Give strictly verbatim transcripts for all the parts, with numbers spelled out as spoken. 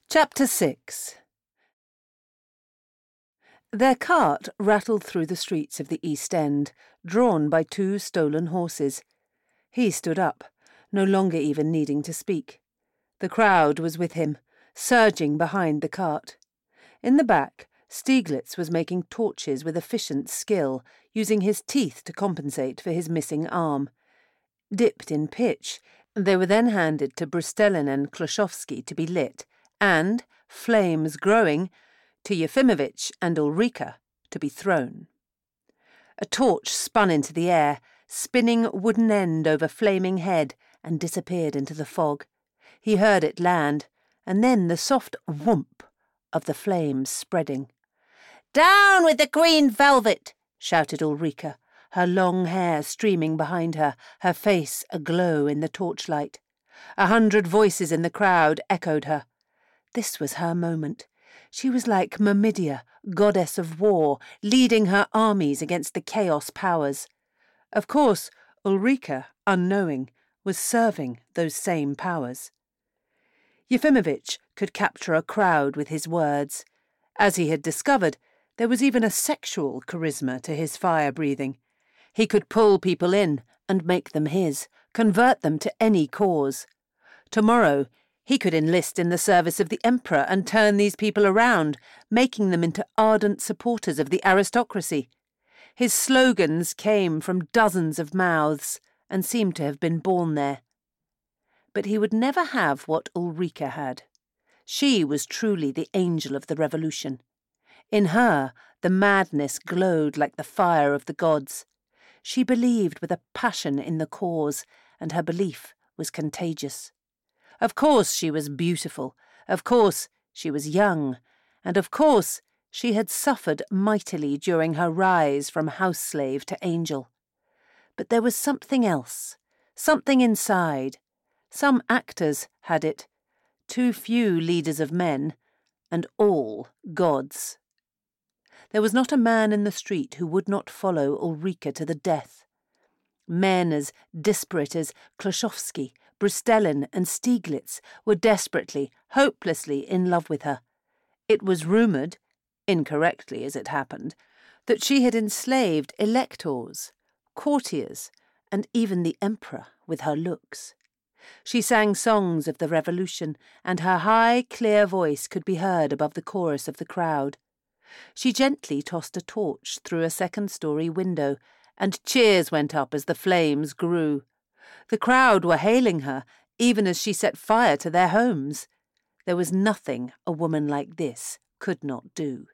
Chapter six. Their cart rattled through the streets of the East End, drawn by two stolen horses. He stood up, no longer even needing to speak. The crowd was with him, surging behind the cart. In the back, Stieglitz was making torches with efficient skill, using his teeth to compensate for his missing arm. Dipped in pitch, they were then handed to Brustelin and Kloshowski to be lit, and, flames growing, to Yefimovitch and Ulrika to be thrown. A torch spun into the air, spinning wooden end over flaming head, and disappeared into the fog. He heard it land, and then the soft whoomp of the flames spreading. "Down with the green velvet!" shouted Ulrika, her long hair streaming behind her, her face aglow in the torchlight. A hundred voices in the crowd echoed her. This was her moment. She was like Myrmidia, goddess of war, leading her armies against the chaos powers. Of course, Ulrika, unknowing, was serving those same powers. Yefimovitch could capture a crowd with his words. As he had discovered, there was even a sexual charisma to his fire-breathing. He could pull people in and make them his, convert them to any cause. Tomorrow, he could enlist in the service of the emperor and turn these people around, making them into ardent supporters of the aristocracy. His slogans came from dozens of mouths and seemed to have been born there. But he would never have what Ulrika had. She was truly the angel of the revolution. In her, the madness glowed like the fire of the gods. She believed with a passion in the cause, and her belief was contagious. Of course she was beautiful, of course she was young, and of course she had suffered mightily during her rise from house-slave to angel. But there was something else, something inside. Some actors had it, too few leaders of men, and all gods. There was not a man in the street who would not follow Ulrika to the death. Men as disparate as Kloshowski, Brustelin and Stieglitz were desperately, hopelessly in love with her. It was rumoured, incorrectly as it happened, that she had enslaved electors, courtiers, and even the emperor with her looks. She sang songs of the revolution, and her high, clear voice could be heard above the chorus of the crowd. She gently tossed a torch through a second-story window, and cheers went up as the flames grew. The crowd were hailing her, even as she set fire to their homes. There was nothing a woman like this could not do.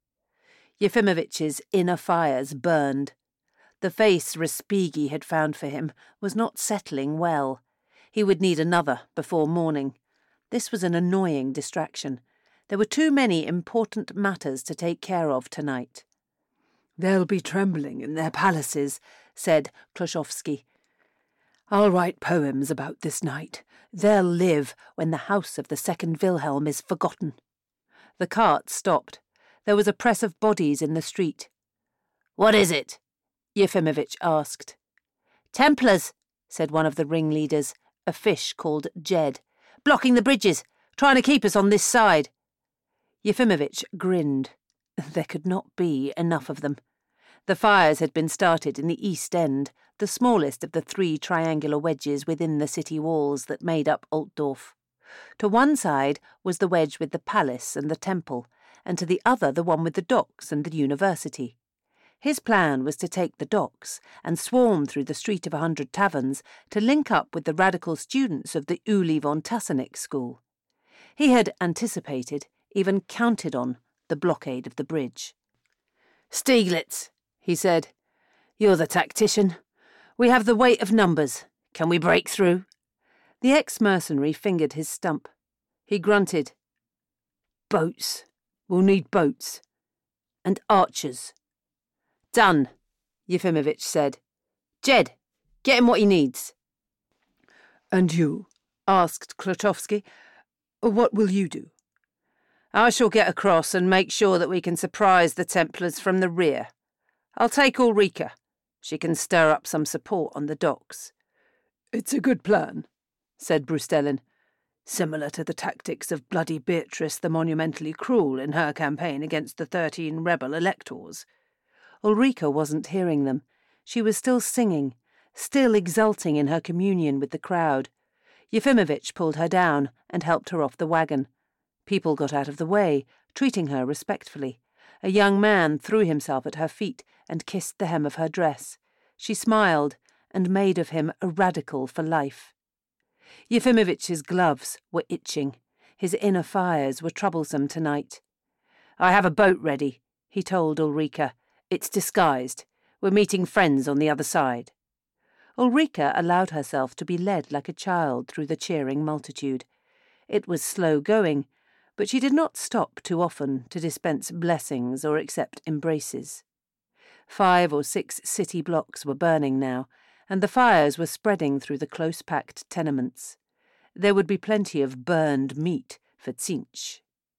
Yefimovitch's inner fires burned. The face Respighi had found for him was not settling well. He would need another before morning. This was an annoying distraction. There were too many important matters to take care of tonight. "They'll be trembling in their palaces," said Kloshowski. "I'll write poems about this night. They'll live when the house of the second Wilhelm is forgotten." The cart stopped. There was a press of bodies in the street. "What is it?" Yefimovitch asked. "Templars," said one of the ringleaders, a fish called Jed. "Blocking the bridges, trying to keep us on this side." Yefimovitch grinned. There could not be enough of them. The fires had been started in the East End, the smallest of the three triangular wedges within the city walls that made up Altdorf. To one side was the wedge with the palace and the temple, and to the other the one with the docks and the university. His plan was to take the docks and swarm through the street of a hundred taverns to link up with the radical students of the Uli von Tassenich school. He had anticipated, even counted on, the blockade of the bridge. "Stieglitz," he said, "you're the tactician. We have the weight of numbers. Can we break through?" The ex-mercenary fingered his stump. He grunted. "Boats. We'll need boats. And archers." "Done," Yefimovitch said. "Jed, get him what he needs." "And you?" asked Kloshowski. "What will you do?" "I shall get across and make sure that we can surprise the Templars from the rear. I'll take Ulrika. She can stir up some support on the docks." "It's a good plan," said Brustelin. similar to the tactics of bloody Beatrice the Monumentally Cruel in her campaign against the thirteen rebel electors. Ulrika wasn't hearing them. She was still singing, still exulting in her communion with the crowd. Yefimovitch pulled her down and helped her off the wagon. People got out of the way, treating her respectfully. A young man threw himself at her feet and kissed the hem of her dress. She smiled and made of him a radical for life. Yefimovitch's gloves were itching. His inner fires were troublesome tonight. "I have a boat ready," he told Ulrika. "It's disguised. We're meeting friends on the other side." Ulrika allowed herself to be led like a child through the cheering multitude. It was slow going, but she did not stop too often to dispense blessings or accept embraces. Five or six city blocks were burning now, and the fires were spreading through the close-packed tenements. There would be plenty of burned meat for Tzinch.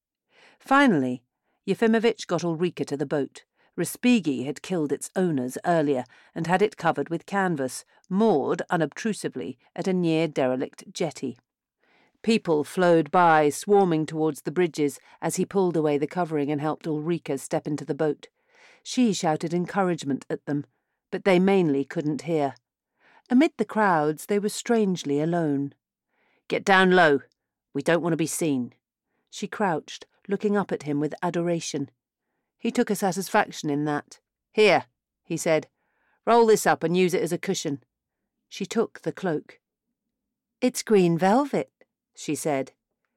Finally, Yefimovitch got Ulrika to the boat. Respighi had killed its owners earlier and had it covered with canvas, moored unobtrusively at a near-derelict jetty. People flowed by, swarming towards the bridges as he pulled away the covering and helped Ulrika step into the boat. She shouted encouragement at them, but they mainly couldn't hear. Amid the crowds, they were strangely alone. "Get down low. We don't want to be seen." She crouched, looking up at him with adoration. He took a satisfaction in that. "Here," he said. "Roll this up and use it as a cushion." She took the cloak. "It's green velvet," she said.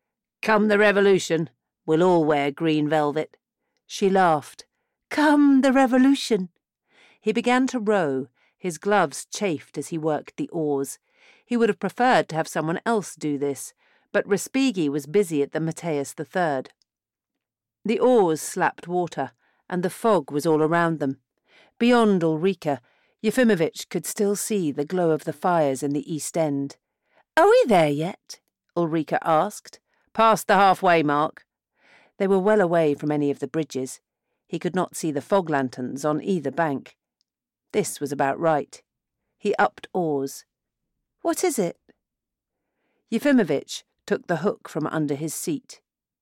"Come the revolution, we'll all wear green velvet." She laughed. "Come the revolution." He began to row. His gloves chafed as he worked the oars. He would have preferred to have someone else do this, but Respighi was busy at the Matthias the Third. The oars slapped water, and the fog was all around them. Beyond Ulrika, Yefimovitch could still see the glow of the fires in the East End. "Are we there yet?" Ulrika asked. "Past the halfway mark." They were well away from any of the bridges. He could not see the fog lanterns on either bank. This was about right. He upped oars. "What is it?" Yefimovitch took the hook from under his seat.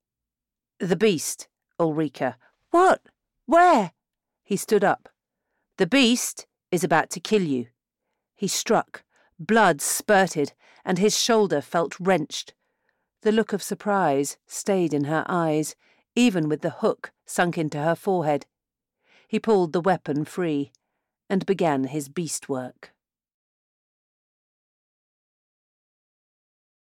"The beast, Ulrika." "What? Where?" He stood up. "The beast is about to kill you." He struck. Blood spurted, and his shoulder felt wrenched. The look of surprise stayed in her eyes, even with the hook sunk into her forehead. He pulled the weapon free and began his beast work.